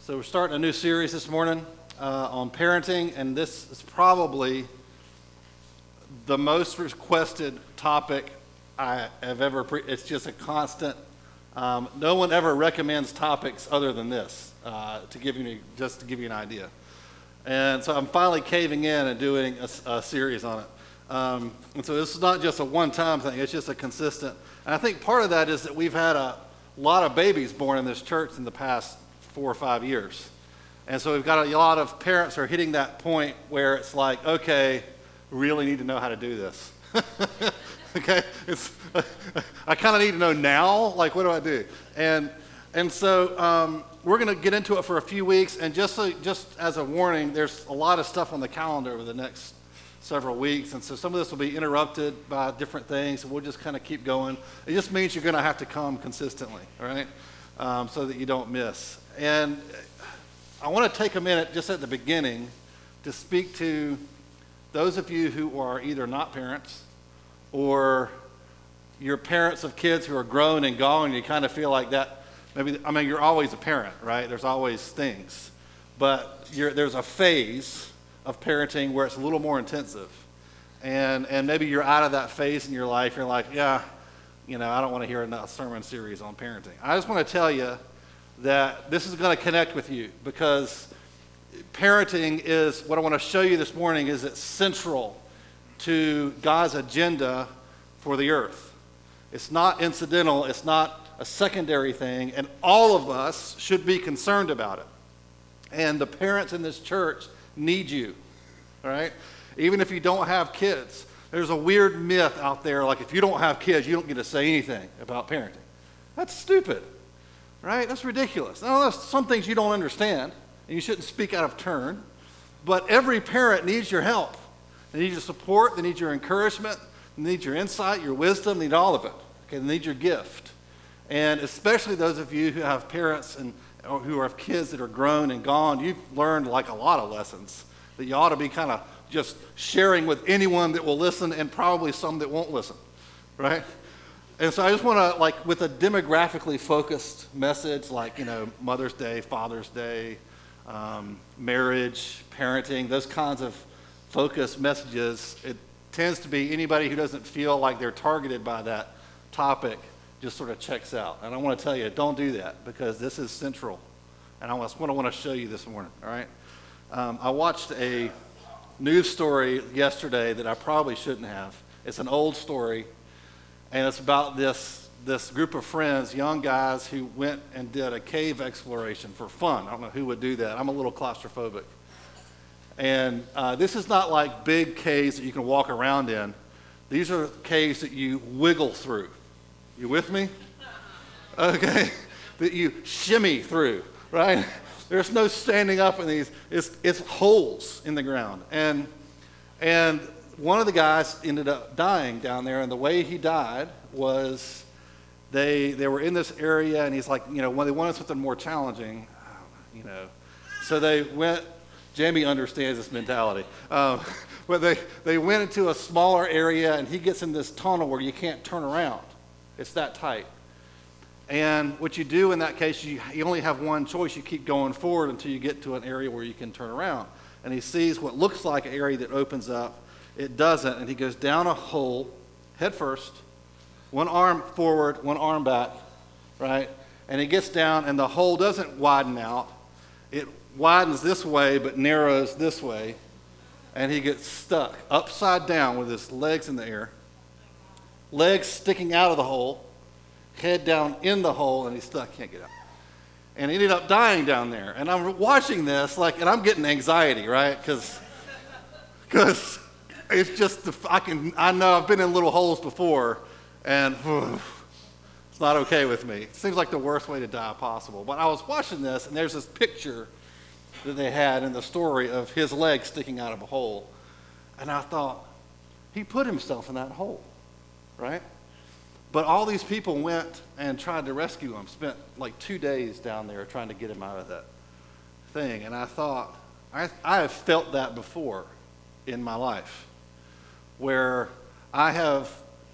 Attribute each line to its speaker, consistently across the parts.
Speaker 1: So we're starting a new series this morning on parenting, and this is probably the most requested topic I have ever. It's just a constant. No one ever recommends topics other than this to give you an idea. And so I'm finally caving in and doing a series on it. And so this is not just a one-time thing; it's just a consistent. And I think part of that is that we've had a lot of babies born in this church in the past 4 or 5 years. And so we've got a lot of parents who are hitting that point where it's like, okay, we really need to know how to do this. Okay, I kind of need to know now, like, what do I do? And so we're going to get into it for a few weeks, and just as a warning, there's a lot of stuff on the calendar over the next several weeks, and so some of this will be interrupted by different things, and we'll just kind of keep going. It just means you're going to have to come consistently, all right, so that you don't miss. And I want to take a minute just at the beginning to speak to those of you who are either not parents or you're parents of kids who are grown and gone, and you kind of feel like that. You're always a parent, right? There's always things. But there's a phase of parenting where it's a little more intensive. And maybe you're out of that phase in your life. You're like, yeah, I don't want to hear a sermon series on parenting. I just want to tell you that this is going to connect with you, because parenting is, what I want to show you this morning is it's central to God's agenda for the earth. It's not incidental, it's not a secondary thing, and all of us should be concerned about it. And the parents in this church need you, all right? Even if you don't have kids. There's a weird myth out there, like if you don't have kids, you don't get to say anything about parenting. That's stupid. Right? That's ridiculous. Now, there's some things you don't understand, and you shouldn't speak out of turn, but every parent needs your help. They need your support, they need your encouragement, they need your insight, your wisdom, they need all of it. Okay, they need your gift. And especially those of you who have parents or who have kids that are grown and gone, you've learned like a lot of lessons that you ought to be kind of just sharing with anyone that will listen, and probably some that won't listen, right? And so I just want to, with a demographically focused message, Mother's Day, Father's Day, marriage, parenting, those kinds of focused messages, it tends to be anybody who doesn't feel like they're targeted by that topic just sort of checks out. And I want to tell you, don't do that, because this is central. And that's what I want to show you this morning, all right? I watched a news story yesterday that I probably shouldn't have. It's an old story. And it's about this group of friends, young guys, who went and did a cave exploration for fun. I don't know who would do that. I'm a little claustrophobic. And this is not like big caves that you can walk around in. These are caves that you wiggle through. You with me? Okay. That you shimmy through, right? There's no standing up in these. It's holes in the ground. And one of the guys ended up dying down there, and the way he died was they were in this area, and he's like, when they wanted something more challenging, so they went. Jamie understands this mentality, but they went into a smaller area, and he gets in this tunnel where you can't turn around. It's that tight. And what you do in that case, you only have one choice. You keep going forward until you get to an area where you can turn around. And he sees what looks like an area that opens up. It doesn't, and he goes down a hole, head first, one arm forward, one arm back, right? And he gets down, and the hole doesn't widen out. It widens this way, but narrows this way, and he gets stuck upside down with his legs in the air, legs sticking out of the hole, head down in the hole, and he's stuck, can't get out. And he ended up dying down there. And I'm watching this, and I'm getting anxiety, right? Because it's just, I know I've been in little holes before, and it's not okay with me. It seems like the worst way to die possible. But I was watching this, and there's this picture that they had in the story of his leg sticking out of a hole. And I thought, he put himself in that hole, right? But all these people went and tried to rescue him, spent 2 days down there trying to get him out of that thing. And I thought, I have felt that before in my life, where I have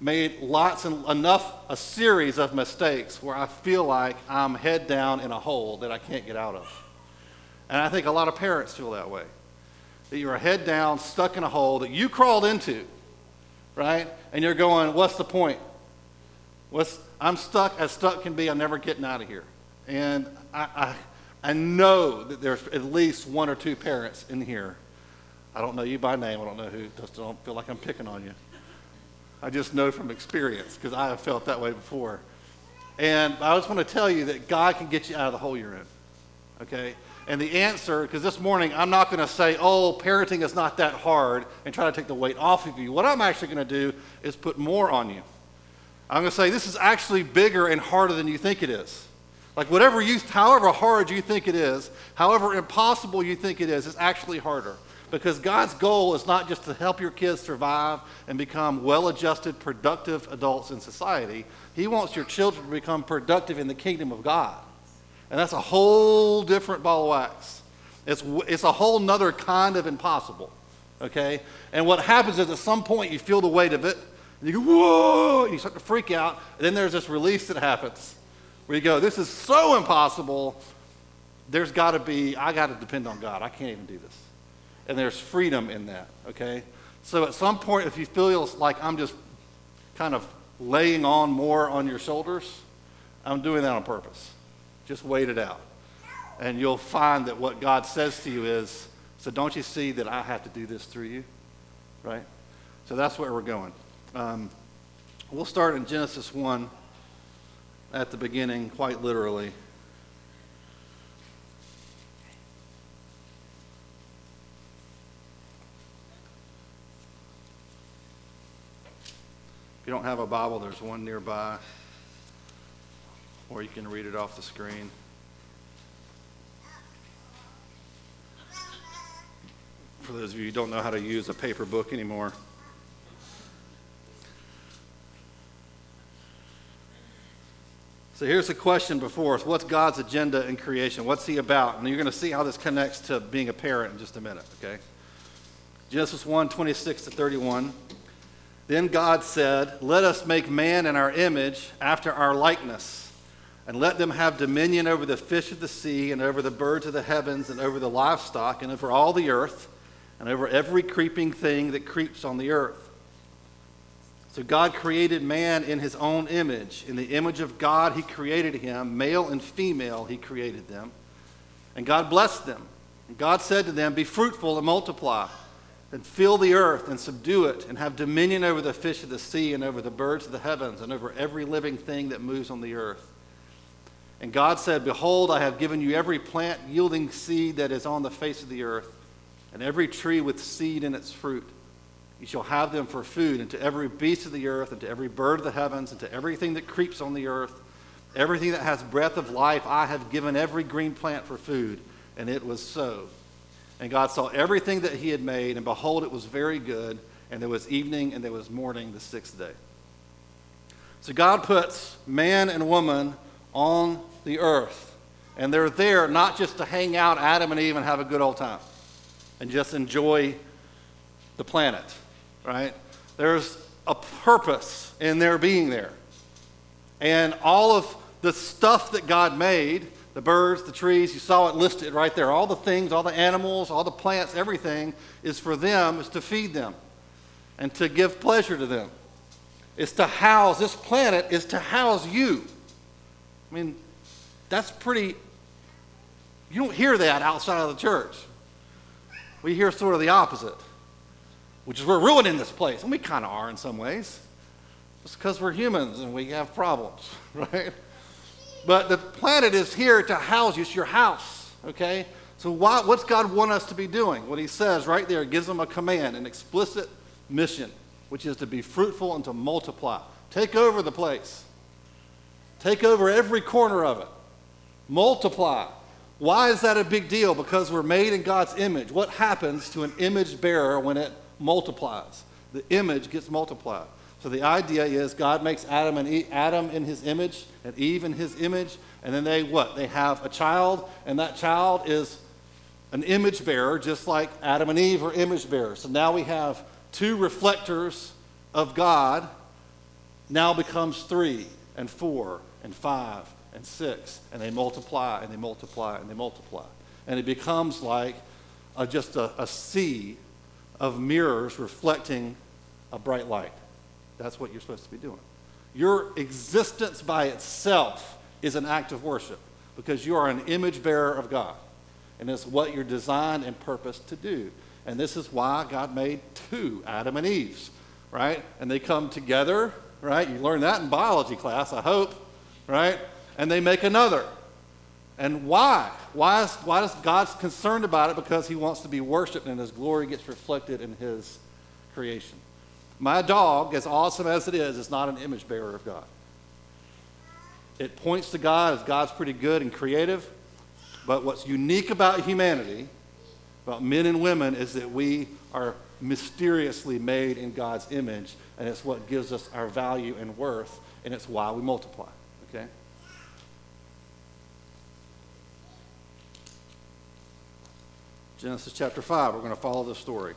Speaker 1: made a series of mistakes where I feel like I'm head down in a hole that I can't get out of. And I think a lot of parents feel that way. That you're head down, stuck in a hole that you crawled into, right? And you're going, what's the point? I'm stuck as stuck can be. I'm never getting out of here. And I know that there's at least one or two parents in here. I don't know you by name. I don't know who. Just don't feel like I'm picking on you. I just know from experience because I have felt that way before. And I just want to tell you that God can get you out of the hole you're in, okay? And the answer, because this morning I'm not going to say, oh, parenting is not that hard and try to take the weight off of you. What I'm actually going to do is put more on you. I'm going to say this is actually bigger and harder than you think it is. Like however hard you think it is, however impossible you think it is, it's actually harder. Because God's goal is not just to help your kids survive and become well-adjusted, productive adults in society. He wants your children to become productive in the kingdom of God. And that's a whole different ball of wax. It's a whole nother kind of impossible, okay? And what happens is at some point you feel the weight of it, and you go, whoa, and you start to freak out, and then there's this release that happens where you go, this is so impossible, I got to depend on God. I can't even do this. And there's freedom in that, okay? So at some point, if you feel like I'm just kind of laying on more on your shoulders, I'm doing that on purpose. Just wait it out. And you'll find that what God says to you is, so don't you see that I have to do this through you, right? So that's where we're going. We'll start in Genesis 1 at the beginning, quite literally. If you don't have a Bible, there's one nearby, or you can read it off the screen. For those of you who don't know how to use a paper book anymore. So here's the question before us. What's God's agenda in creation? What's he about? And you're going to see how this connects to being a parent in just a minute, okay? Genesis 1, 26 to 31. Then God said, let us make man in our image after our likeness, and let them have dominion over the fish of the sea, and over the birds of the heavens, and over the livestock, and over all the earth, and over every creeping thing that creeps on the earth. So God created man in his own image. In the image of God he created him, male and female he created them. And God blessed them. And God said to them, be fruitful and multiply, and fill the earth and subdue it, and have dominion over the fish of the sea, and over the birds of the heavens, and over every living thing that moves on the earth. And God said, behold, I have given you every plant yielding seed that is on the face of the earth, and every tree with seed in its fruit. You shall have them for food, and to every beast of the earth, and to every bird of the heavens, and to everything that creeps on the earth, everything that has breath of life, I have given every green plant for food. And it was so. And God saw everything that he had made, and behold, it was very good. And there was evening and there was morning the sixth day. So God puts man and woman on the earth. And they're there not just to hang out, Adam and Eve, and have a good old time and just enjoy the planet, right? There's a purpose in their being there. And all of the stuff that God made, the birds, the trees, you saw it listed right there. All the things, all the animals, all the plants, everything is for them, is to feed them and to give pleasure to them. It's to house, this planet is to house you. I mean, that's pretty, you don't hear that outside of the church. We hear sort of the opposite, which is we're ruining this place. And we kind of are in some ways. It's because we're humans and we have problems, right? But the planet is here to house you. It's your house, okay? So what's God want us to be doing? What he says right there gives them a command, an explicit mission, which is to be fruitful and to multiply. Take over the place. Take over every corner of it. Multiply. Why is that a big deal? Because we're made in God's image. What happens to an image bearer when it multiplies? The image gets multiplied. So the idea is God makes Adam in his image and Eve in his image, and then they have a child, and that child is an image bearer, just like Adam and Eve are image bearers. So now we have two reflectors of God now becomes 3 and 4 and 5 and 6, and they multiply and they multiply and they multiply. And it becomes like just a sea of mirrors reflecting a bright light. That's what you're supposed to be doing. Your existence by itself is an act of worship because you are an image bearer of God. And it's what you're designed and purposed to do. And this is why God made 2, Adam and Eve, right? And they come together, right? You learned that in biology class, I hope, right? And they make another. And why? Why is God concerned about it? Because he wants to be worshiped and his glory gets reflected in his creation. My dog, as awesome as it is not an image bearer of God. It points to God as God's pretty good and creative. But what's unique about humanity, about men and women, is that we are mysteriously made in God's image, and it's what gives us our value and worth, and it's why we multiply, okay? Genesis chapter 5, we're going to follow this story.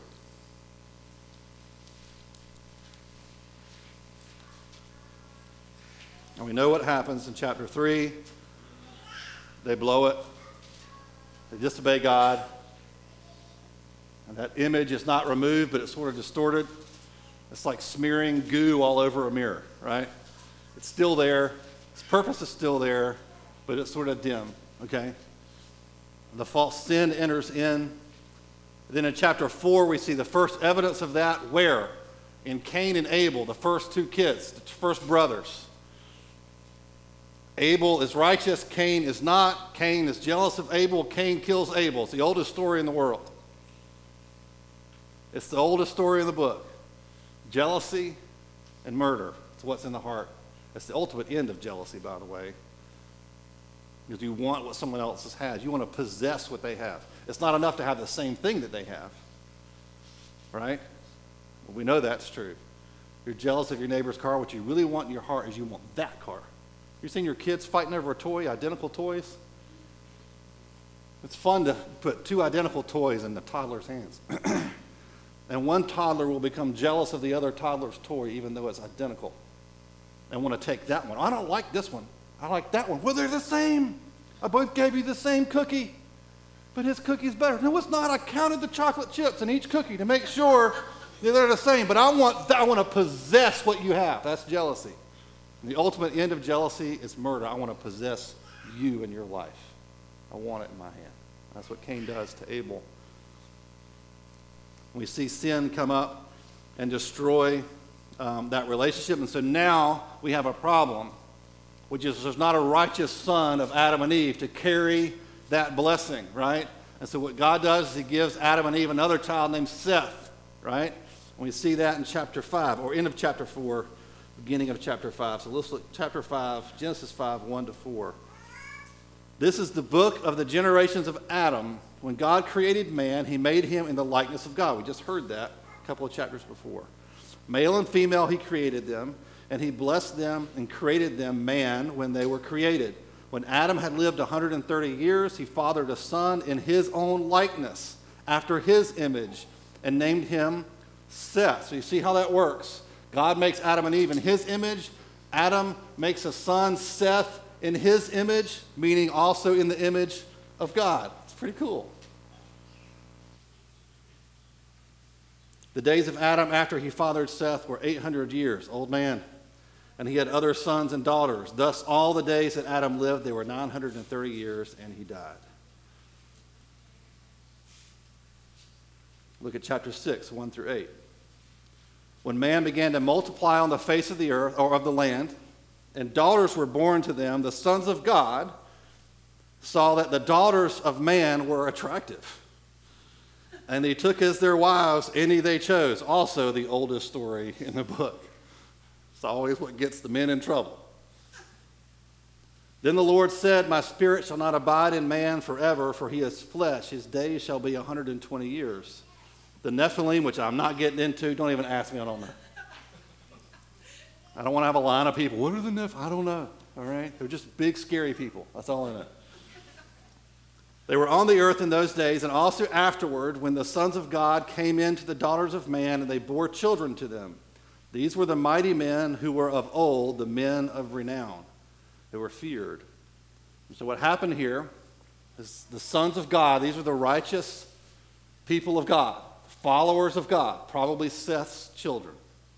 Speaker 1: And we know what happens in chapter 3. They blow it. They disobey God. And that image is not removed, but it's sort of distorted. It's like smearing goo all over a mirror, right? It's still there. Its purpose is still there, but it's sort of dim, okay? The false sin enters in. Then in chapter 4, we see the first evidence of that. Where? In Cain and Abel, the first 2 kids, the first brothers. Abel is righteous, Cain is not. Cain is jealous of Abel, Cain kills Abel. It's the oldest story in the world. It's the oldest story in the book. Jealousy and murder. It's what's in the heart. It's the ultimate end of jealousy, by the way. Because you want what someone else has. You want to possess what they have. It's not enough to have the same thing that they have. Right? Well, we know that's true. You're jealous of your neighbor's car. What you really want in your heart is you want that car. You seen your kids fighting over a toy, identical toys? It's fun to put 2 identical toys in the toddler's hands. And one toddler will become jealous of the other toddler's toy, even though it's identical, and want to take that one. I don't like this one. I like that one. Well, they're the same. I both gave you the same cookie, but his cookie's better. No, it's not. I counted the chocolate chips in each cookie to make sure that they're the same, but I want to possess what you have. That's jealousy. And the ultimate end of jealousy is murder. I want to possess you in your life. I want it in my hand. That's what Cain does to Abel. We see sin come up and destroy that relationship. And so now we have a problem, which is there's not a righteous son of Adam and Eve to carry that blessing, right? And so what God does is he gives Adam and Eve another child named Seth, right? And we see that in chapter 5, or end of chapter 4, beginning of chapter 5. So let's look at chapter 5, Genesis 5, 1 to 4. This is the book of the generations of Adam. When God created man, he made him in the likeness of God. We just heard that a couple of chapters before. Male and female, he created them, and he blessed them and created them man when they were created. When Adam had lived 130 years, he fathered a son in his own likeness, after his image, and named him Seth. So you see how that works. God makes Adam and Eve in his image. Adam makes a son, Seth, in his image, meaning also in the image of God. It's pretty cool. The days of Adam after he fathered Seth were 800 years, old man. And he had other sons and daughters. Thus, all the days that Adam lived, they were 930 years, and he died. Look at chapter 6, 1 through 8. When man began to multiply on the face of the earth, or of the land, and daughters were born to them, the sons of God saw that the daughters of man were attractive. And they took as their wives any they chose. Also the oldest story in the book. It's always what gets the men in trouble. Then the Lord said, my spirit shall not abide in man forever, for he is flesh. His days shall be 120 years. The Nephilim, which I'm not getting into, don't even ask me, I don't know. I don't want to have a line of people. What are the Nephilim? I don't know. All right? They're just big, scary people. That's all I know. They were on the earth in those days, and also afterward, when the sons of God came in to the daughters of man, and they bore children to them. These were the mighty men who were of old, the men of renown, who were feared. And so what happened here is the sons of God, these are the righteous people of God, followers of God, probably Seth's children.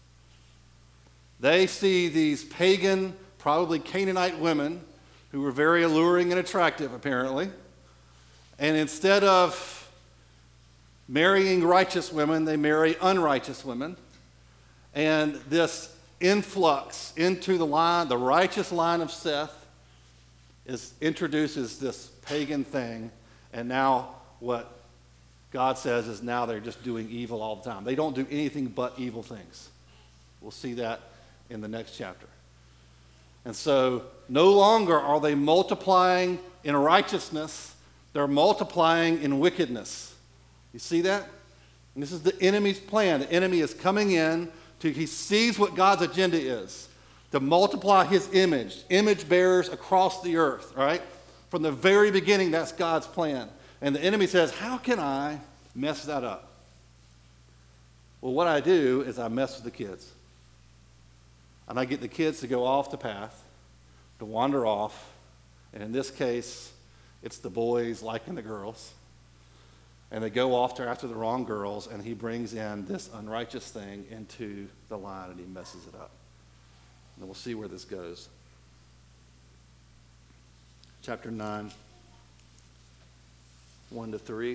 Speaker 1: They see these pagan, probably Canaanite women who were very alluring and attractive, apparently. And instead of marrying righteous women, they marry unrighteous women. And this influx into the line, the righteous line of Seth, introduces this pagan thing. And now what God says is now they're just doing evil all the time. They don't do anything but evil things. We'll see that in the next chapter. And so no longer are they multiplying in righteousness, they're multiplying in wickedness. You see that? And this is the enemy's plan. The enemy is coming in he sees what God's agenda is, to multiply his image bearers across the earth, right? From the very beginning, that's God's plan. And the enemy says, how can I mess that up? Well, what I do is I mess with the kids. And I get the kids to go off the path, to wander off. And in this case, it's the boys liking the girls. And they go off after the wrong girls, and he brings in this unrighteous thing into the line, and he messes it up. And we'll see where this goes. Chapter 9, 1-3.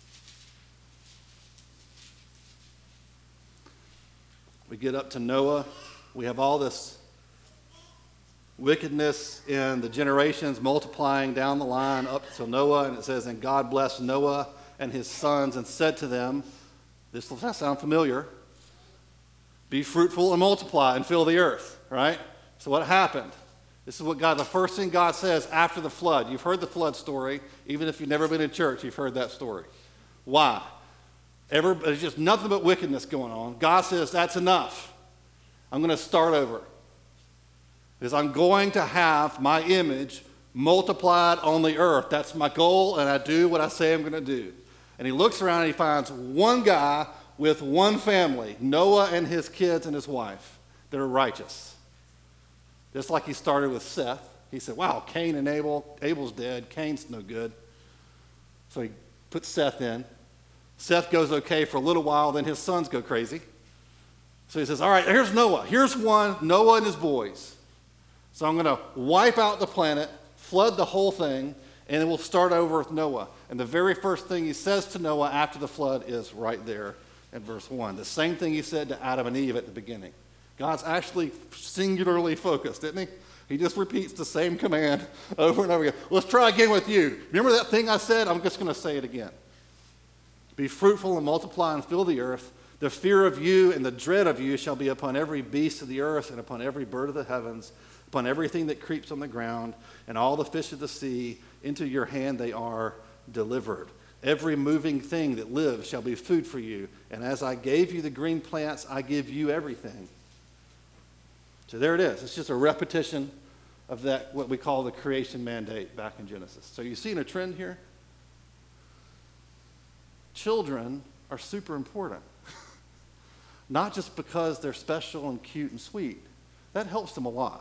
Speaker 1: We get up to Noah. We have all this wickedness in the generations multiplying down the line up to Noah, and it says, and God blessed Noah and his sons and said to them, this will sound familiar, be fruitful and multiply and fill the earth, right? So what happened? This is what the first thing God says after the flood. You've heard the flood story. Even if you've never been in church, you've heard that story. Why? There's just nothing but wickedness going on. God says, that's enough. I'm going to start over. Because I'm going to have my image multiplied on the earth. That's my goal, and I do what I say I'm going to do. And he looks around and he finds one guy with one family, Noah and his kids and his wife, that are righteous. Just like he started with Seth. He said, wow, Cain and Abel. Abel's dead. Cain's no good. So he puts Seth in. Seth goes okay for a little while, then his sons go crazy. So he says, all right, here's Noah. Here's one, Noah and his boys. So I'm going to wipe out the planet, flood the whole thing, and then we'll start over with Noah. And the very first thing he says to Noah after the flood is right there in verse 1. The same thing he said to Adam and Eve at the beginning. God's actually singularly focused, isn't he? He just repeats the same command over and over again. Let's try again with you. Remember that thing I said? I'm just going to say it again. Be fruitful and multiply and fill the earth. The fear of you and the dread of you shall be upon every beast of the earth and upon every bird of the heavens, upon everything that creeps on the ground, and all the fish of the sea. Into your hand they are delivered. Every moving thing that lives shall be food for you. And as I gave you the green plants, I give you everything. So there it is. It's just a repetition of that, what we call the creation mandate back in Genesis. So you seeing a trend here? Children are super important. Not just because they're special and cute and sweet. That helps them a lot.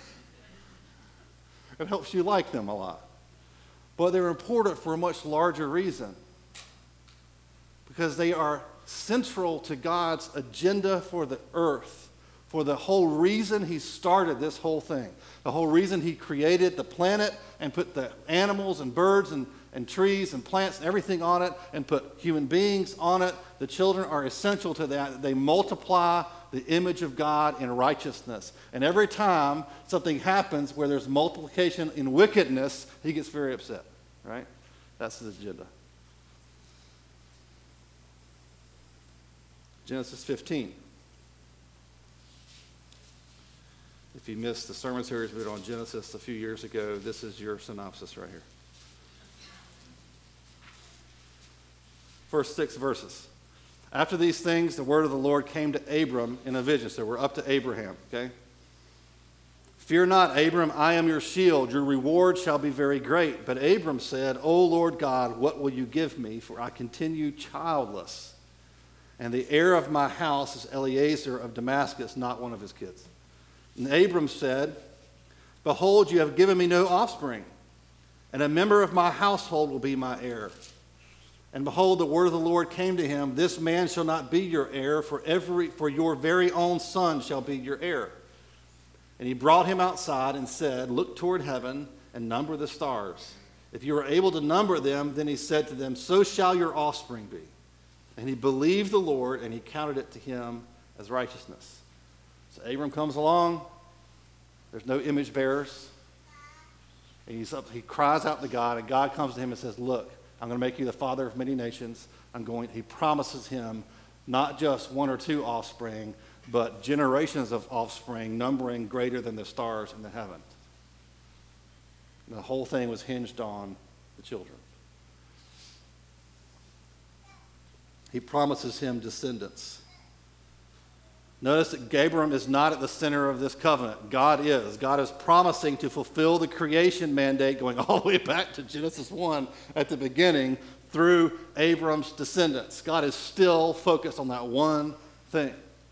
Speaker 1: It helps you like them a lot. But they're important for a much larger reason. Because they are central to God's agenda for the earth. For the whole reason he started this whole thing. The whole reason he created the planet and put the animals and birds and trees and plants and everything on it and put human beings on it. The children are essential to that. They multiply the image of God in righteousness. And every time something happens where there's multiplication in wickedness, he gets very upset, right? That's his agenda. Genesis 15. If you missed the sermon series we did on Genesis a few years ago, this is your synopsis right here. First 6 verses. After these things, the word of the Lord came to Abram in a vision. So we're up to Abraham, okay? Fear not, Abram, I am your shield. Your reward shall be very great. But Abram said, O Lord God, what will you give me? For I continue childless. and the heir of my house is Eliezer of Damascus, not one of his kids. And Abram said, behold, you have given me no offspring, and a member of my household will be my heir. And behold, the word of the Lord came to him, this man shall not be your heir, for your very own son shall be your heir. And he brought him outside and said, look toward heaven and number the stars. If you are able to number them, then he said to them, so shall your offspring be. And he believed the Lord, and he counted it to him as righteousness. So Abram comes along. There's no image bearers. And he cries out to God, and God comes to him and says, look, I'm going to make you the father of many nations. He promises him not just one or two offspring, but generations of offspring, numbering greater than the stars in the heaven. And the whole thing was hinged on the children. He promises him descendants. Notice that Abram is not at the center of this covenant. God is. God is promising to fulfill the creation mandate going all the way back to Genesis 1 at the beginning through Abram's descendants. God is still focused on that one thing.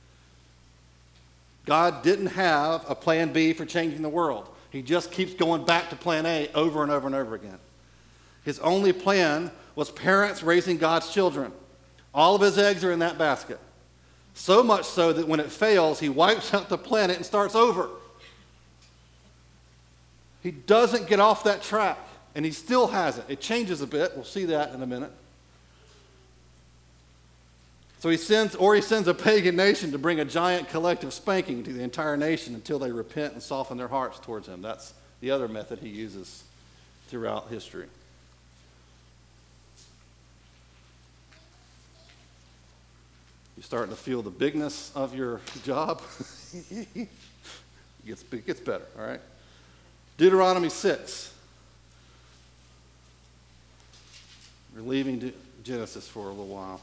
Speaker 1: God didn't have a plan B for changing the world. He just keeps going back to plan A over and over and over again. His only plan was parents raising God's children. All of his eggs are in that basket. So much so that when it fails, he wipes out the planet and starts over. He doesn't get off that track, and he still hasn't. It changes a bit. We'll see that in a minute. So he sends a pagan nation to bring a giant collective spanking to the entire nation until they repent and soften their hearts towards him. That's the other method he uses throughout history. You starting to feel the bigness of your job? It gets better, all right? Deuteronomy 6. We're leaving Genesis for a little while.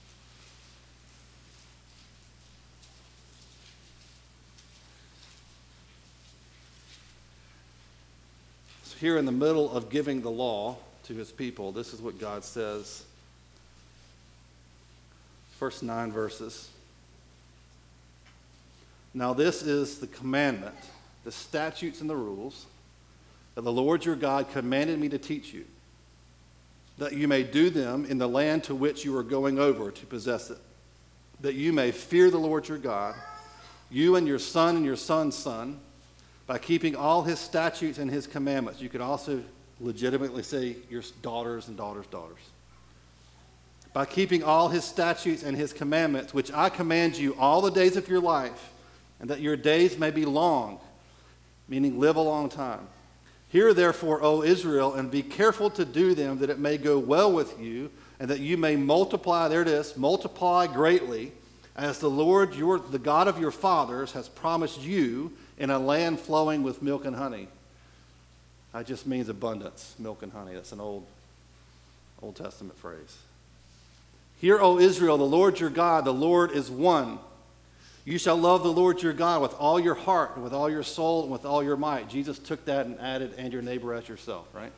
Speaker 1: So here in the middle of giving the law to his people, this is what God says. First 9 verses. Now this is the commandment, the statutes and the rules that the Lord your God commanded me to teach you, that you may do them in the land to which you are going over to possess it, that you may fear the Lord your God, you and your son's son, by keeping all his statutes and his commandments. You could also legitimately say your daughters and daughters' daughters. By keeping all his statutes and his commandments, which I command you all the days of your life, and that your days may be long, meaning live a long time. Hear therefore, O Israel, and be careful to do them, that it may go well with you, and that you may multiply, there it is, multiply greatly, as the Lord, the God of your fathers, has promised you in a land flowing with milk and honey. That just means abundance, milk and honey. That's an Old Testament phrase. Hear, O Israel, the Lord your God, the Lord is one. You shall love the Lord your God with all your heart, and with all your soul, and with all your might. Jesus took that and added, and your neighbor as yourself, right?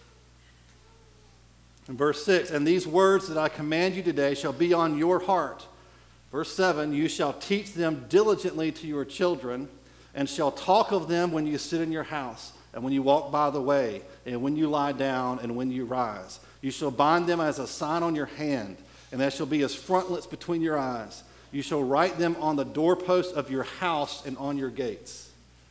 Speaker 1: In verse 6, and these words that I command you today shall be on your heart. Verse 7, you shall teach them diligently to your children, and shall talk of them when you sit in your house, and when you walk by the way, and when you lie down, and when you rise. You shall bind them as a sign on your hand, and that shall be as frontlets between your eyes. You shall write them on the doorposts of your house and on your gates.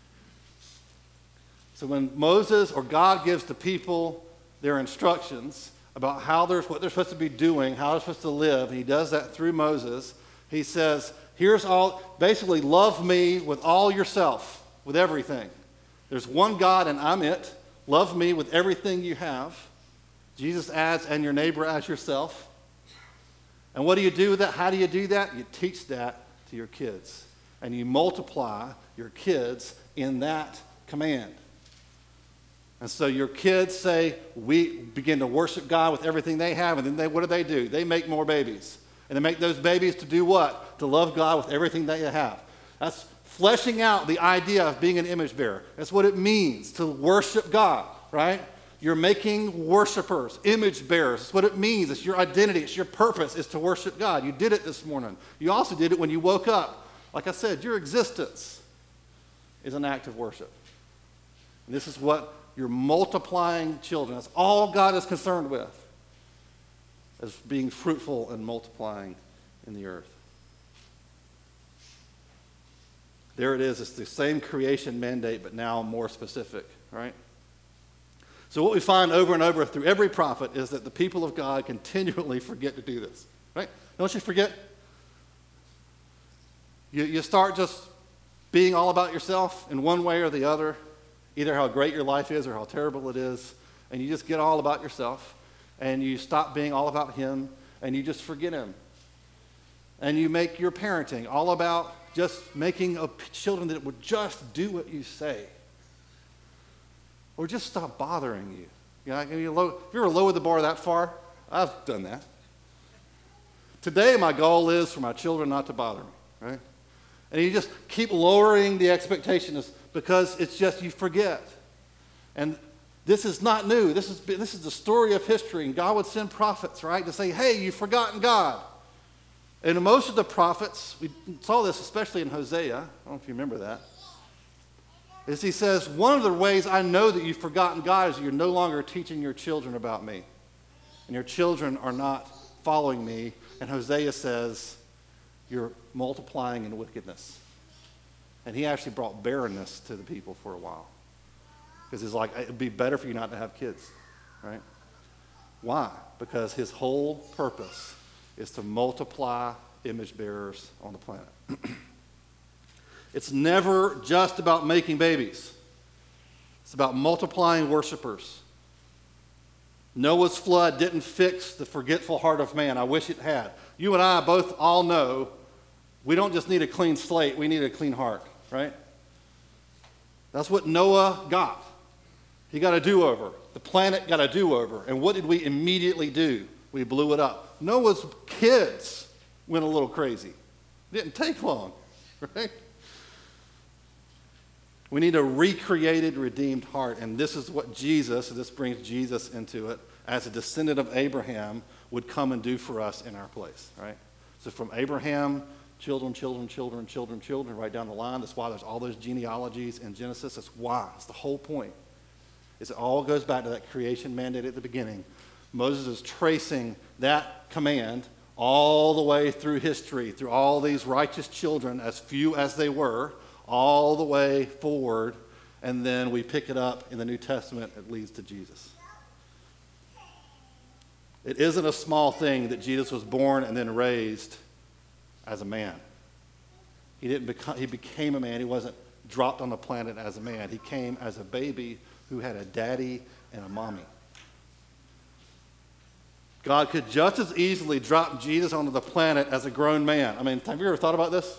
Speaker 1: So when Moses or God gives the people their instructions about what they're supposed to be doing, how they're supposed to live, and he does that through Moses, he says, basically love me with all yourself, with everything. There's one God and I'm it. Love me with everything you have. Jesus adds, and your neighbor as yourself. And what do you do with that? How do you do that? You teach that to your kids. And you multiply your kids in that command. And so your kids say, we begin to worship God with everything they have. And then what do? They make more babies. And they make those babies to do what? To love God with everything they have. That's fleshing out the idea of being an image bearer. That's what it means to worship God, right? You're making worshipers, image bearers. That's what it means. It's your identity. It's your purpose is to worship God. You did it this morning. You also did it when you woke up. Like I said, your existence is an act of worship. And this is what you're multiplying children. That's all God is concerned with, as being fruitful and multiplying in the earth. There it is. It's the same creation mandate, but now more specific, right? So what we find over and over through every prophet is that the people of God continually forget to do this, right? Don't you forget? You start just being all about yourself in one way or the other, either how great your life is or how terrible it is, and you just get all about yourself, and you stop being all about Him, and you just forget Him. And you make your parenting all about just making children that would just do what you say. Or just stop bothering you. You know, if you ever lowered the bar that far, I've done that. Today, my goal is for my children not to bother me, right? And you just keep lowering the expectations because it's just you forget. And this is not new. This is the story of history. And God would send prophets, right, to say, hey, you've forgotten God. And most of the prophets, we saw this especially in Hosea. I don't know if you remember that. Is he says, one of the ways I know that you've forgotten God is you're no longer teaching your children about me. And your children are not following me. And Hosea says, you're multiplying in wickedness. And he actually brought barrenness to the people for a while. Because he's like, it'd be better for you not to have kids, right? Why? Because his whole purpose is to multiply image bearers on the planet. It's never just about making babies. It's about multiplying worshipers. Noah's flood didn't fix the forgetful heart of man. I wish it had. You and I both all know we don't just need a clean slate, we need a clean heart, right? That's what Noah got. He got a do-over. The planet got a do-over. And what did we immediately do? We blew it up. Noah's kids went a little crazy. It didn't take long, right? We need a recreated, redeemed heart. And this is what Jesus, this brings Jesus into it, as a descendant of Abraham, would come and do for us in our place, right? So from Abraham, children, right down the line. That's why there's all those genealogies in Genesis. That's why. It's the whole point. It all goes back to that creation mandate at the beginning. Moses is tracing that command all the way through history, through all these righteous children, as few as they were, all the way forward, and then we pick it up in the New Testament. It leads to Jesus. It isn't a small thing that Jesus was born and then raised as a man. He became a man. He wasn't dropped on the planet as a man. He came as a baby who had a daddy and a mommy. God could just as easily drop Jesus onto the planet as a grown man. I mean, have you ever thought about this?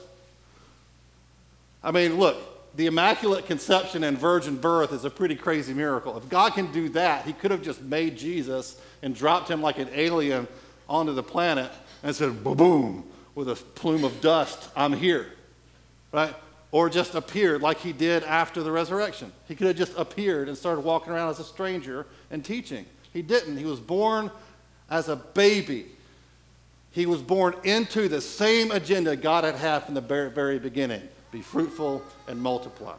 Speaker 1: I mean, look, the Immaculate Conception and virgin birth is a pretty crazy miracle. If God can do that, he could have just made Jesus and dropped him like an alien onto the planet and said, boom, with a plume of dust, I'm here, right? Or just appeared like he did after the resurrection. He could have just appeared and started walking around as a stranger and teaching. He didn't. He was born as a baby. He was born into the same agenda God had had from the very beginning. Be fruitful and multiply.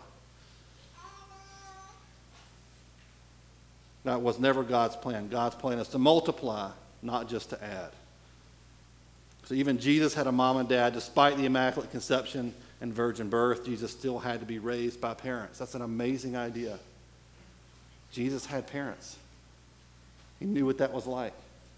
Speaker 1: That was never God's plan. God's plan is to multiply, not just to add. So even Jesus had a mom and dad. Despite the Immaculate Conception and virgin birth, Jesus still had to be raised by parents. That's an amazing idea. Jesus had parents. He knew what that was like.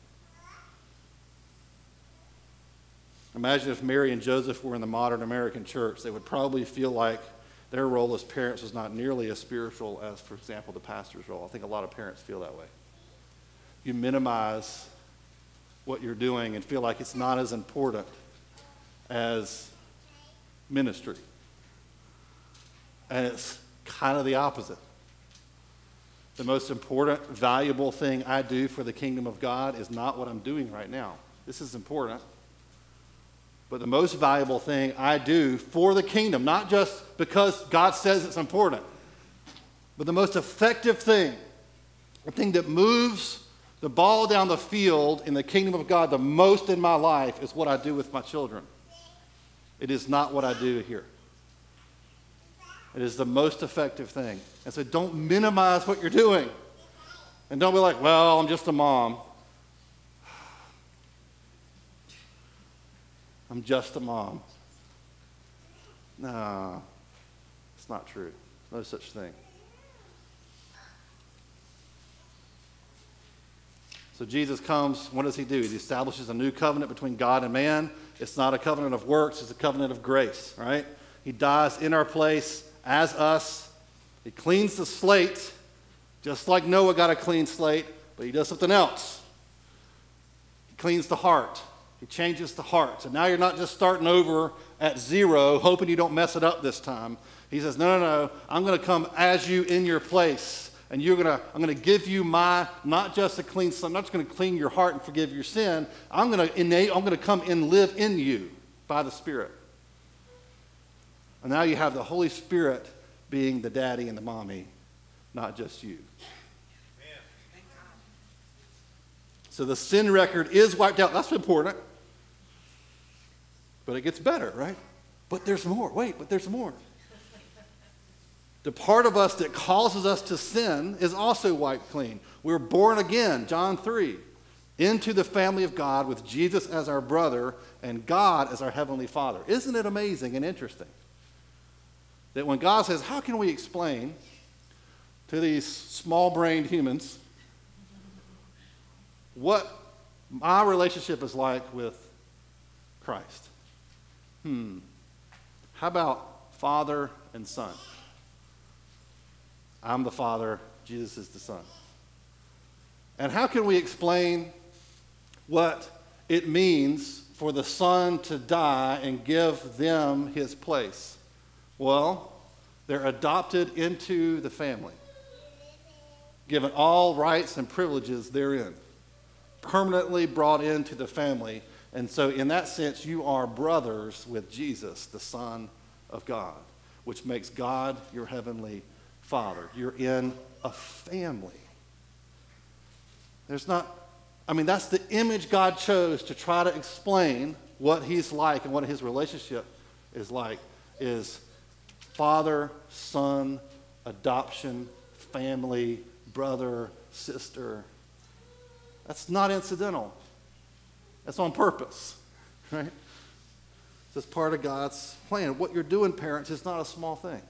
Speaker 1: Imagine if Mary and Joseph were in the modern American church. They would probably feel like their role as parents was not nearly as spiritual as, for example, the pastor's role. I think a lot of parents feel that way. You minimize what you're doing and feel like it's not as important as ministry. And it's kind of the opposite. The most important, valuable thing I do for the kingdom of God is not what I'm doing right now. This is important. But the most valuable thing I do for the kingdom, not just because God says it's important, but the most effective thing The thing that moves the ball down the field in the kingdom of God the most in my life is what I do with my children. It is not what I do here. It is the most effective thing. And so don't minimize what you're doing. And don't be like, well, I'm just a mom. I'm just a mom. No, it's not true. No such thing. So Jesus comes, what does he do? He establishes a new covenant between God and man. It's not a covenant of works, it's a covenant of grace, right? He dies in our place as us. He cleans the slate, just like Noah got a clean slate, but he does something else. He cleans the heart. He changes the heart. So now you're not just starting over at zero, hoping you don't mess it up this time. He says, no, I'm going to come as you in your place. And I'm going to give you not just a clean slate. I'm not just going to clean your heart and forgive your sin. I'm going to come and live in you by the Spirit. And now you have the Holy Spirit being the daddy and the mommy, not just you. So the sin record is wiped out. That's important. But it gets better, right? But there's more. But there's more. The part of us that causes us to sin is also wiped clean. We're born again, John 3, into the family of God with Jesus as our brother and God as our heavenly Father. Isn't it amazing and interesting that when God says, how can we explain to these small-brained humans what my relationship is like with Christ? How about Father and Son? I'm the Father, Jesus is the Son. And how can we explain what it means for the Son to die and give them his place? Well, they're adopted into the family, given all rights and privileges therein, permanently brought into the family. And so in that sense, you are brothers with Jesus, the Son of God, which makes God your heavenly Father. You're in a family. That's the image God chose to try to explain what he's like and what his relationship is like, is father, son, adoption, family, brother, sister. That's not incidental. That's on purpose, right? It's part of God's plan. What you're doing, parents, is not a small thing.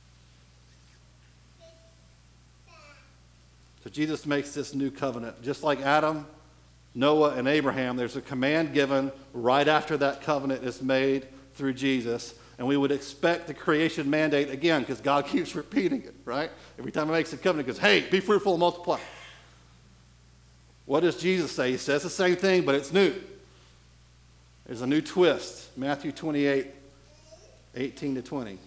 Speaker 1: So Jesus makes this new covenant. Just like Adam, Noah, and Abraham, there's a command given right after that covenant is made through Jesus. And we would expect the creation mandate again, because God keeps repeating it, right? Every time he makes a covenant, he goes, hey, be fruitful and multiply. What does Jesus say? He says the same thing, but it's new. There's a new twist. Matthew 28, 18 to 20.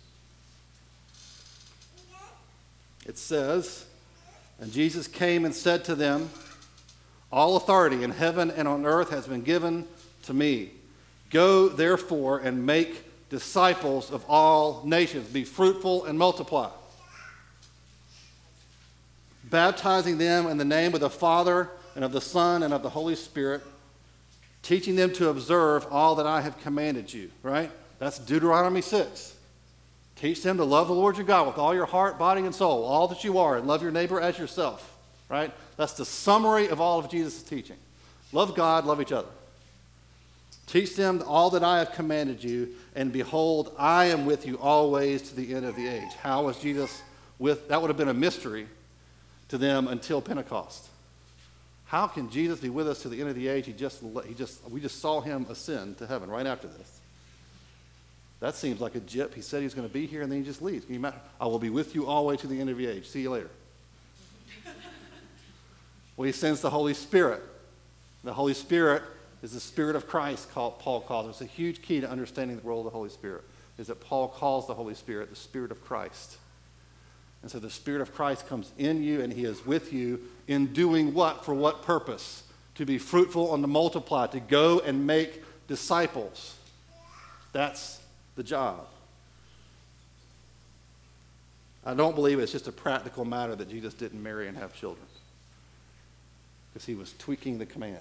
Speaker 1: It says, and Jesus came and said to them, all authority in heaven and on earth has been given to me. Go, therefore, and make disciples of all nations. Be fruitful and multiply. Baptizing them in the name of the Father and of the Son and of the Holy Spirit, teaching them to observe all that I have commanded you, right? That's Deuteronomy 6. Teach them to love the Lord your God with all your heart, body, and soul, all that you are, and love your neighbor as yourself, right? That's the summary of all of Jesus' teaching. Love God, love each other. Teach them all that I have commanded you, and behold, I am with you always to the end of the age. How was Jesus with? That would have been a mystery to them until Pentecost. How can Jesus be with us to the end of the age? We just saw him ascend to heaven right after this. That seems like a jip. He said he was going to be here, and then he just leaves. Can you imagine? I will be with you all the way to the end of the age. See you later. Well, he sends the Holy Spirit. The Holy Spirit is the Spirit of Christ, Paul calls it. It's a huge key to understanding the role of the Holy Spirit, is that Paul calls the Holy Spirit the Spirit of Christ. And so the Spirit of Christ comes in you, and he is with you in doing what? For what purpose? To be fruitful and to multiply, to go and make disciples. That's the job. I don't believe it's just a practical matter that Jesus didn't marry and have children. because he was tweaking the command.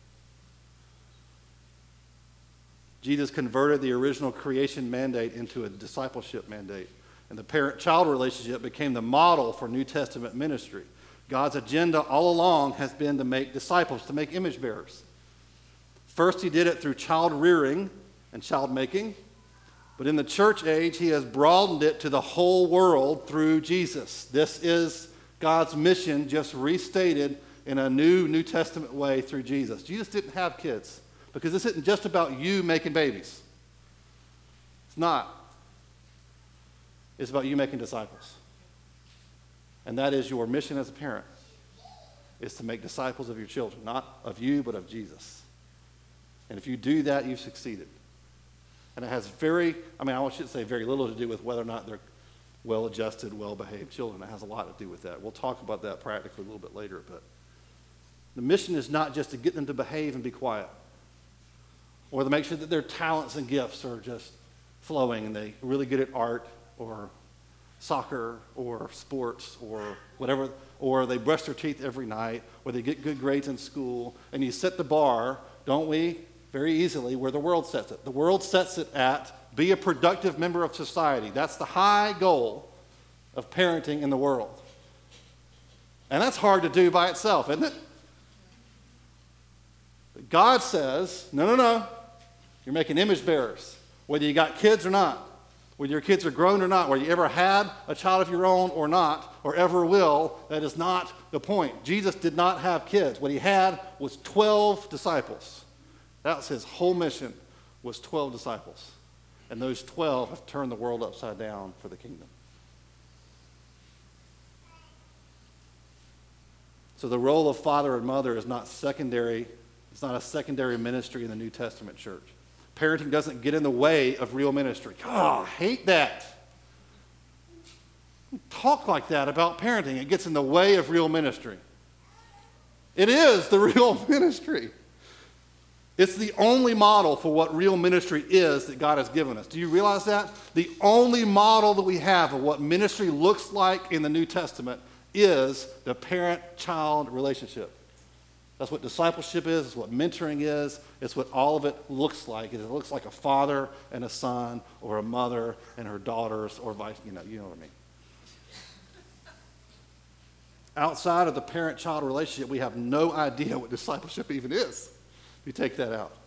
Speaker 1: Jesus converted the original creation mandate into a discipleship mandate, and the parent-child relationship became the model for New Testament ministry. God's agenda all along has been to make disciples, to make image bearers. First, he did it through child rearing and child making, but in the church age, he has broadened it to the whole world through Jesus. This is God's mission, just restated in a New Testament way through Jesus. Jesus didn't have kids, because this isn't just about you making babies. It's not. It's about you making disciples. And that is your mission as a parent, is to make disciples of your children, not of you, but of Jesus. And if you do that, you've succeeded. And it has I should say very little to do with whether or not they're well-adjusted, well-behaved children. It has a lot to do with that. We'll talk about that practically a little bit later. But the mission is not just to get them to behave and be quiet, or to make sure that their talents and gifts are just flowing and they're really good at art or soccer or sports or whatever, or they brush their teeth every night, or they get good grades in school. And you set the bar, don't we, very easily where the world sets it. The world sets it at be a productive member of society. That's the high goal of parenting in the world. And that's hard to do by itself, isn't it? But God says, no. You're making image bearers, whether you got kids or not, whether your kids are grown or not, whether you ever had a child of your own or not, or ever will. That is not the point. Jesus did not have kids. What he had was 12 disciples. That was his whole mission, was 12 disciples. And those 12 have turned the world upside down for the kingdom. So the role of father and mother is not secondary. It's not a secondary ministry in the New Testament church. Parenting doesn't get in the way of real ministry. Oh, I hate that. Talk like that about parenting. It gets in the way of real ministry. It is the real ministry. It's the only model for what real ministry is that God has given us. Do you realize that? The only model that we have of what ministry looks like in the New Testament is the parent-child relationship. That's what discipleship is. It's what mentoring is. It's what all of it looks like. It looks like a father and a son, or a mother and her daughters, or vice. You know what I mean. Outside of the parent-child relationship, we have no idea what discipleship even is. If you take that out.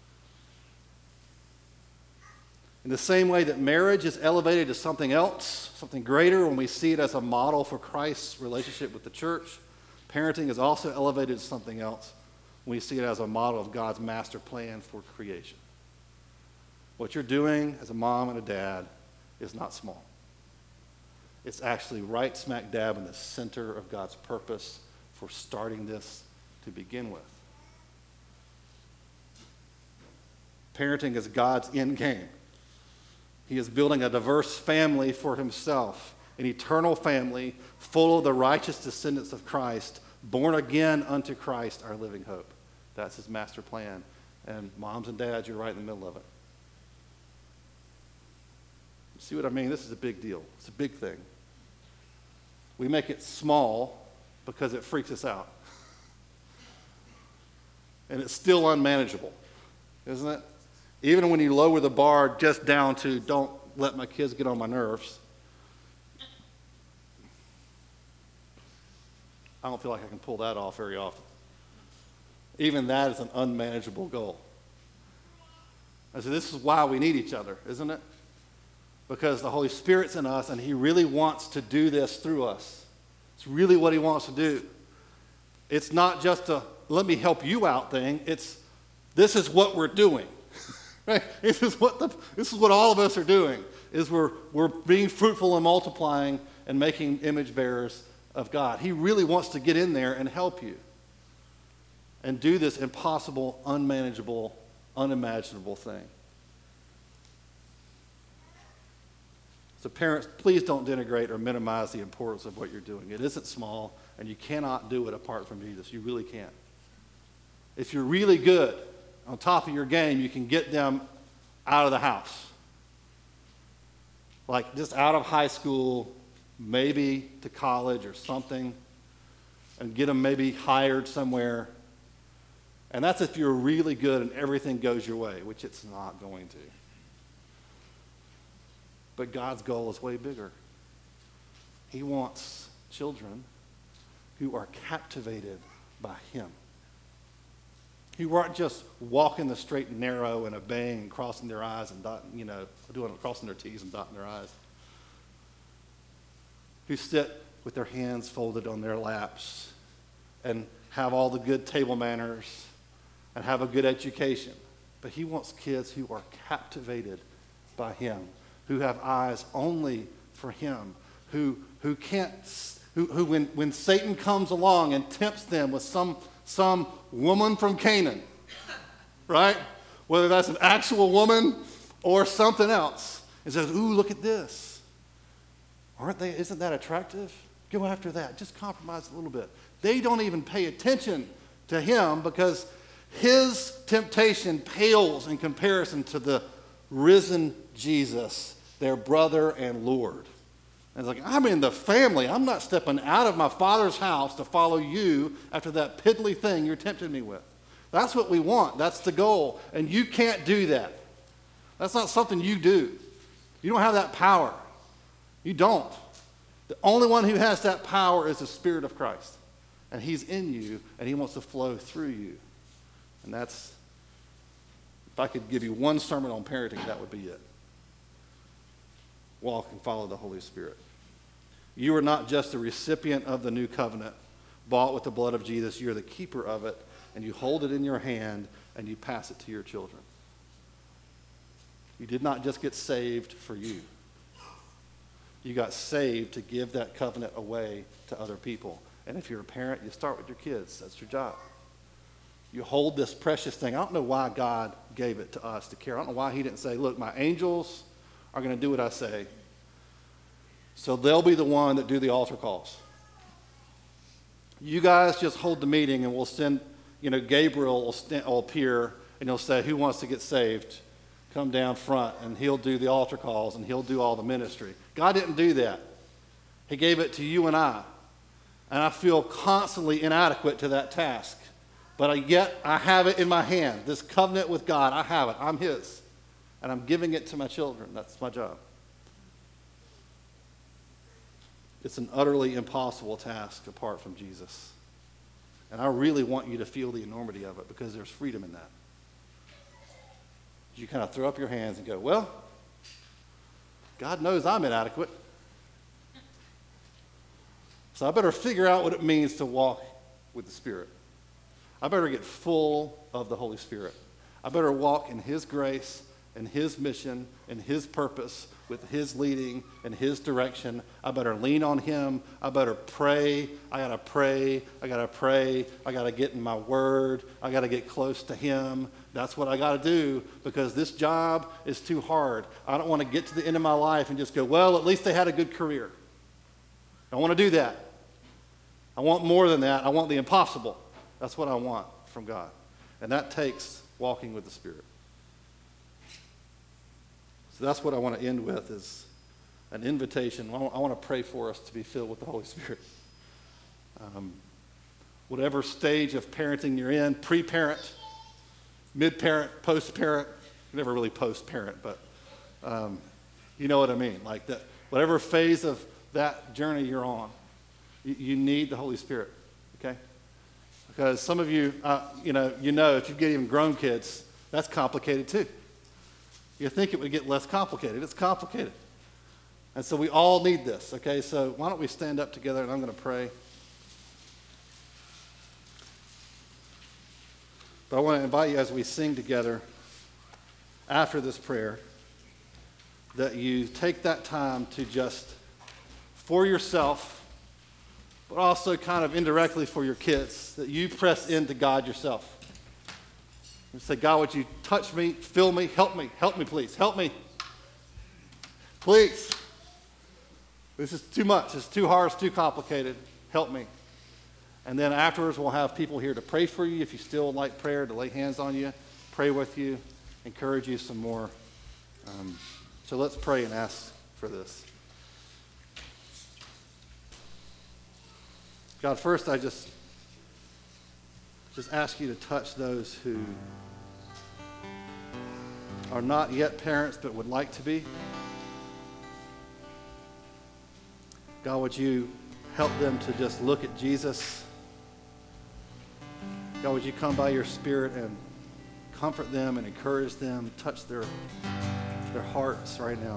Speaker 1: In the same way that marriage is elevated to something else, something greater, when we see it as a model for Christ's relationship with the church, parenting is also elevated to something else when we see it as a model of God's master plan for creation. What you're doing as a mom and a dad is not small. It's actually right smack dab in the center of God's purpose for starting this to begin with. Parenting is God's end game. He is building a diverse family for himself, an eternal family full of the righteous descendants of Christ, born again unto Christ, our living hope. That's his master plan. And moms and dads, you're right in the middle of it. See what I mean? This is a big deal. It's a big thing. We make it small because it freaks us out. And it's still unmanageable, isn't it? Even when you lower the bar just down to don't let my kids get on my nerves, I don't feel like I can pull that off very often. Even that is an unmanageable goal. I said, this is why we need each other, isn't it? Because the Holy Spirit's in us, and he really wants to do this through us. It's really what he wants to do. It's not just a let me help you out thing. It's this is what we're doing. Right? This is what all of us are doing, is we're being fruitful and multiplying and making image bearers of God. He really wants to get in there and help you and do this impossible, unmanageable, unimaginable thing. So parents, please don't denigrate or minimize the importance of what you're doing. It isn't small, and you cannot do it apart from Jesus. You really can't. If you're really good, on top of your game, you can get them out of the house. Like just out of high school, maybe to college or something. and get them maybe hired somewhere. And that's if you're really good and everything goes your way, which it's not going to. But God's goal is way bigger. He wants children who are captivated by him, who aren't just walking the straight and narrow and obeying and crossing their eyes and crossing their T's and dotting their I's, who sit with their hands folded on their laps and have all the good table manners and have a good education. But he wants kids who are captivated by him, who have eyes only for him, who when Satan comes along and tempts them with some woman from Canaan, right? Whether that's an actual woman or something else, and says, ooh, look at this. Isn't that attractive? Go after that. Just compromise a little bit. They don't even pay attention to him because his temptation pales in comparison to the risen Jesus, their brother and Lord. And it's like, I'm in the family. I'm not stepping out of my Father's house to follow you after that piddly thing you're tempting me with. That's what we want. That's the goal. And you can't do that. That's not something you do. You don't have that power. You don't. The only one who has that power is the Spirit of Christ. And he's in you, and he wants to flow through you. And that's, if I could give you one sermon on parenting, that would be it. Walk and follow the Holy Spirit. You are not just a recipient of the new covenant, bought with the blood of Jesus. You're the keeper of it, and you hold it in your hand, and you pass it to your children. You did not just get saved for you. You got saved to give that covenant away to other people. And if you're a parent, you start with your kids. That's your job. You hold this precious thing. I don't know why God gave it to us to care. I don't know why he didn't say, look, my angels are going to do what I say. So they'll be the one that do the altar calls. You guys just hold the meeting and we'll send, Gabriel will appear and he'll say, who wants to get saved? Come down front, and he'll do the altar calls and he'll do all the ministry. God didn't do that. He gave it to you and I. And I feel constantly inadequate to that task. But yet I have it in my hand. This covenant with God, I have it. I'm his. And I'm giving it to my children. That's my job. It's an utterly impossible task apart from Jesus. And I really want you to feel the enormity of it because there's freedom in that. You kind of throw up your hands and go, well, God knows I'm inadequate. So I better figure out what it means to walk with the Spirit. I better get full of the Holy Spirit. I better walk in his grace and his mission and his purpose with his leading and his direction. I better lean on him. I better pray. I got to pray. I got to pray. I got to get in my word. I got to get close to him. That's what I got to do because this job is too hard. I don't want to get to the end of my life and just go, well, at least they had a good career. I don't want to do that. I want more than that. I want the impossible. That's what I want from God. And that takes walking with the Spirit. So that's what I want to end with is an invitation. I want to pray for us to be filled with the Holy Spirit. Whatever stage of parenting you're in, pre-parent, mid-parent, post-parent, never really post-parent, but you know what I mean. Like that, whatever phase of that journey you're on, you need the Holy Spirit, okay? Because some of you, if you get even grown kids, that's complicated too. You think it would get less complicated. It's complicated. And so we all need this, okay? So why don't we stand up together and I'm going to pray. But I want to invite you as we sing together after this prayer that you take that time to just, for yourself, but also kind of indirectly for your kids, that you press into God yourself. And say, God, would you touch me, fill me, help me, please, help me. Please. This is too much. It's too hard. It's too complicated. Help me. And then afterwards, we'll have people here to pray for you. If you still like prayer, to lay hands on you, pray with you, encourage you some more. So let's pray and ask for this. God, first I just ask you to touch those who are not yet parents but would like to be. God, would you help them to just look at Jesus? God, would you come by your Spirit and comfort them and encourage them, touch their hearts right now.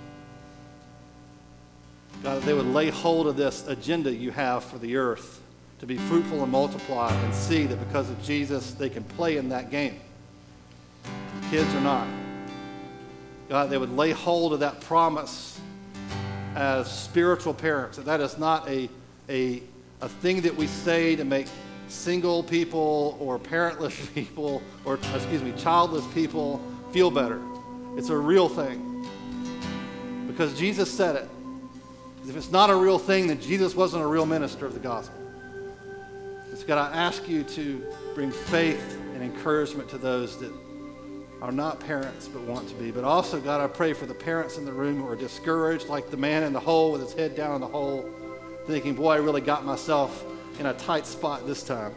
Speaker 1: God, that they would lay hold of this agenda you have for the earth to be fruitful and multiply, and see that because of Jesus, they can play in that game. Kids or not. God, they would lay hold of that promise as spiritual parents. That is not a thing that we say to make single people or parentless people, or childless people feel better. It's a real thing. Because Jesus said it. If it's not a real thing, then Jesus wasn't a real minister of the gospel. So God, I ask you to bring faith and encouragement to those that are not parents but want to be. But also, God, I pray for the parents in the room who are discouraged, like the man in the hole with his head down in the hole, thinking, boy, I really got myself in a tight spot this time.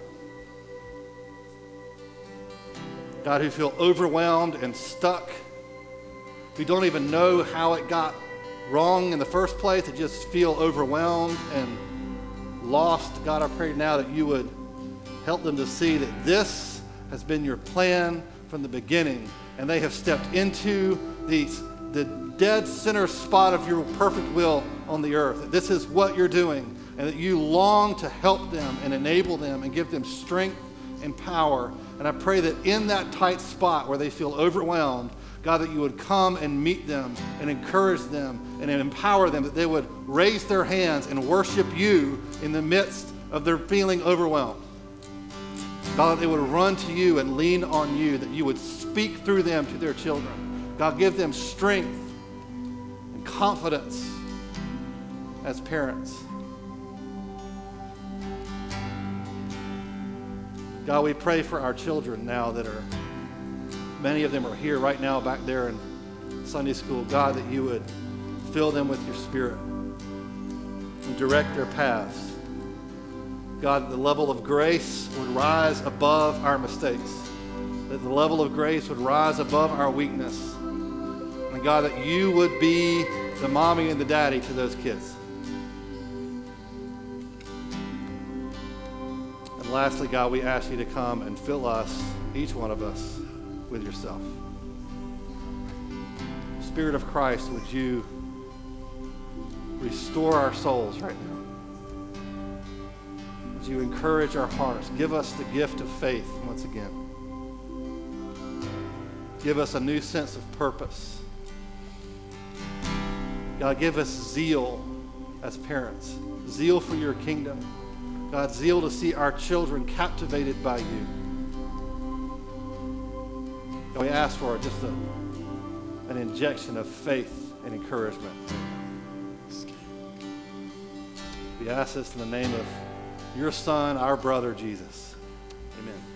Speaker 1: God, who feel overwhelmed and stuck, who don't even know how it got wrong in the first place, that just feel overwhelmed and lost. God, I pray now that you would help them to see that this has been your plan from the beginning, and they have stepped into the dead center spot of your perfect will on the earth. That this is what you're doing, and that you long to help them and enable them and give them strength and power. And I pray that in that tight spot where they feel overwhelmed, God, that you would come and meet them and encourage them and empower them, that they would raise their hands and worship you in the midst of their feeling overwhelmed. God, that they would run to you and lean on you, that you would speak through them to their children. God, give them strength and confidence as parents. God, we pray for our children now that are, many of them are here right now back there in Sunday school. God, that you would fill them with your Spirit and direct their paths. God, the level of grace would rise above our mistakes, that the level of grace would rise above our weakness. And God, that you would be the mommy and the daddy to those kids. And lastly, God, we ask you to come and fill us, each one of us, with yourself. Spirit of Christ, would you restore our souls right now? Would you encourage our hearts? Give us the gift of faith once again. Give us a new sense of purpose. God, give us zeal as parents, zeal for your kingdom. God, zeal to see our children captivated by you. God, we ask for just an injection of faith and encouragement. We ask this in the name of your Son, our brother, Jesus. Amen.